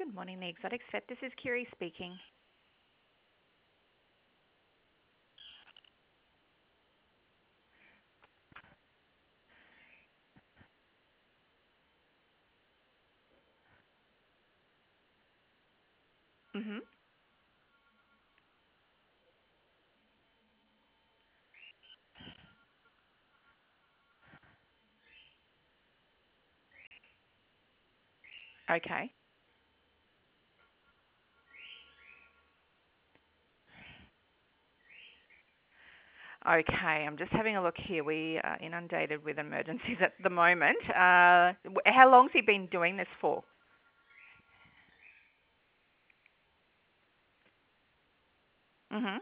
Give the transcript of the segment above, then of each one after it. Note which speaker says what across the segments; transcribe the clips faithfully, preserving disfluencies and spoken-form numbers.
Speaker 1: Good morning, the Exotic Vet. This is Kiri speaking. Mhm. Okay. Okay, I'm just having a look here. We are inundated with emergencies at the moment. Uh, w- how long's he been doing this for? Mhm.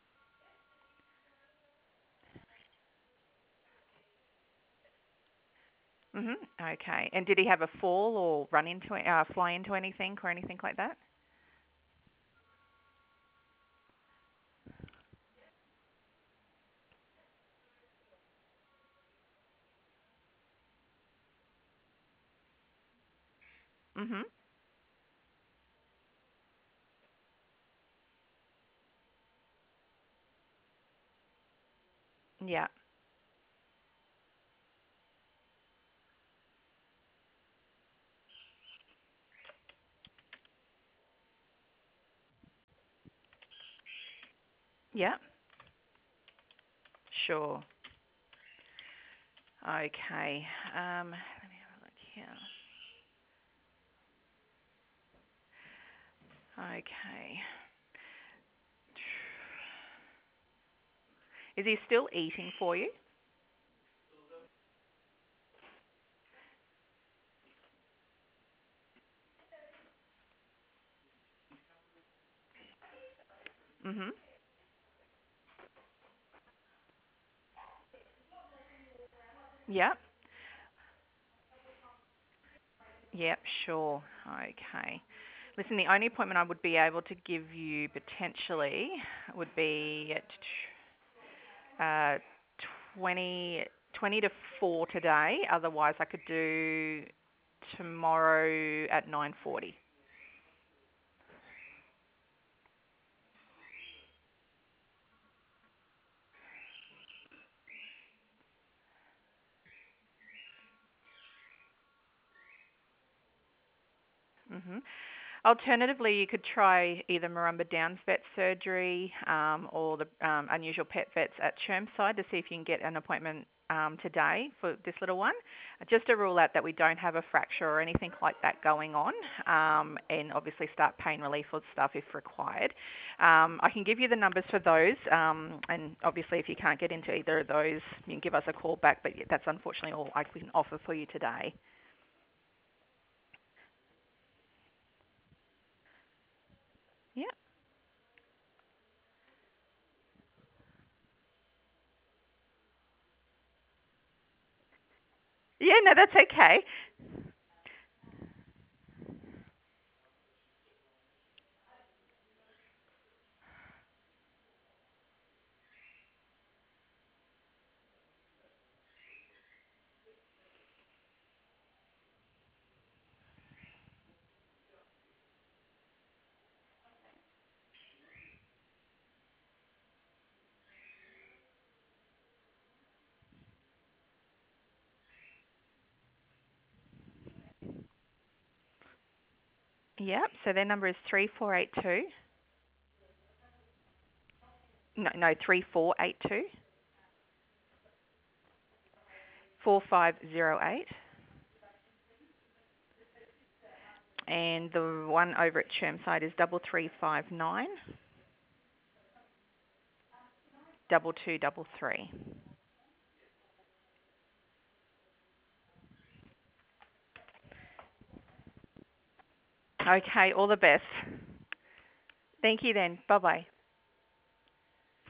Speaker 1: Mhm. Okay. And did he have a fall or run into it, uh, fly into anything or anything like that? Mhm. Yeah. Yeah. Sure. Okay. Um, let me have a look here. Okay. Is he still eating for you? Mhm. Yeah. Yep, sure. Okay. Listen, the only appointment I would be able to give you potentially would be at uh, twenty, twenty to four today. Otherwise, I could do tomorrow at nine forty. Mm-hmm. Alternatively, you could try either Marumba Downs Vet Surgery um, or the um, Unusual Pet Vets at Chermside to see if you can get an appointment um, today for this little one. Just to rule out that we don't have a fracture or anything like that going on, um, and obviously start pain relief or stuff if required. Um, I can give you the numbers for those, um, and obviously if you can't get into either of those, you can give us a call back, but that's unfortunately all I can offer for you today. Yeah. Yeah, no, that's okay. Yep. So their number is three four eight two. No, no, three four eight two four five zero eight, and the one over at Chermside is double three five nine double two double three. Okay. All the best. Thank you. Then. Bye bye.